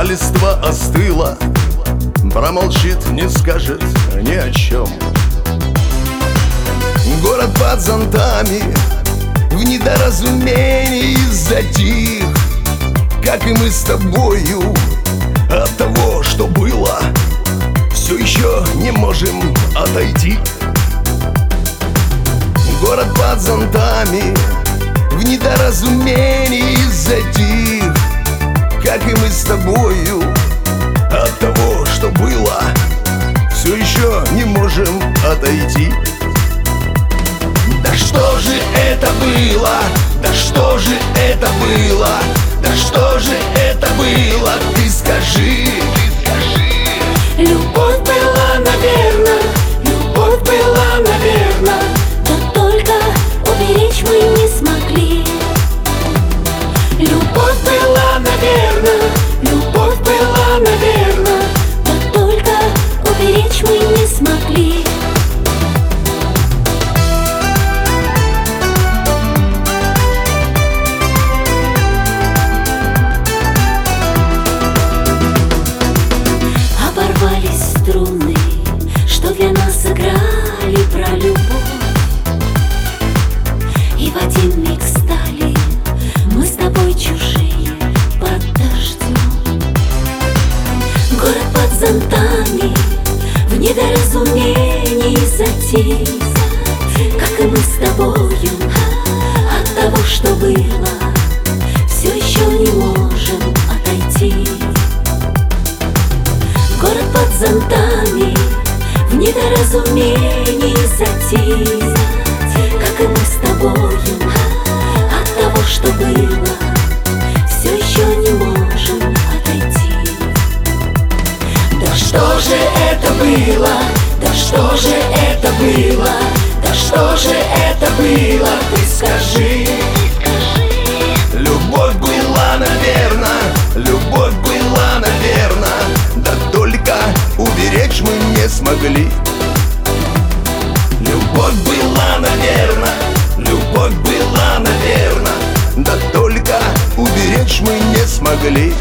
а листва остыла, промолчит, не скажет ни о чем. Город под зонтами в недоразумении затих, как и мы с тобою. От того, что было, все еще не можем отойти. Город под зонтами в недоразумении затих, как и мы с тобою. От того, что было, все еще не можем отойти. Да что же это было? Да что же это было? Да что же это было? Ты скажи, Любовь была, наверно, любовь была, наверно, да только уберечь мы не смогли. Любовь была, наверно, любовь была, наверно, да только уберечь мы не смогли. Оборвались струны, что для нас играли про любовь, и в один миг стали мы с тобой чужие под дождем. Город под зонтами в недоразумении затих, как и мы с тобою. От того, что было, все еще не можем отойти. Город под зонтами в недоразумении затих, как и мы с тобою. От того, что было, все еще не можем отойти. Да что же это было? Да что же это было? Да что же это было? Ты скажи. любовь была, наверно, любовь была, наверно, да только уберечь мы не смогли. Любовь была, наверно, любовь была, наверно, да только уберечь мы не смогли.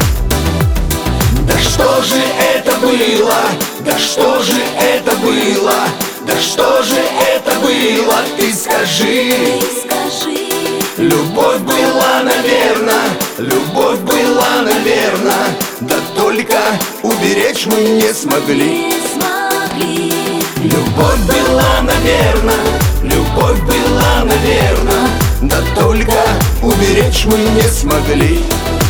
Да что же это было? Да что же это было? Да что же это было? Ты скажи. Любовь была, наверно, любовь была, наверно, да только уберечь мы не смогли. Любовь была, наверно, любовь была, наверно, да только уберечь мы не смогли.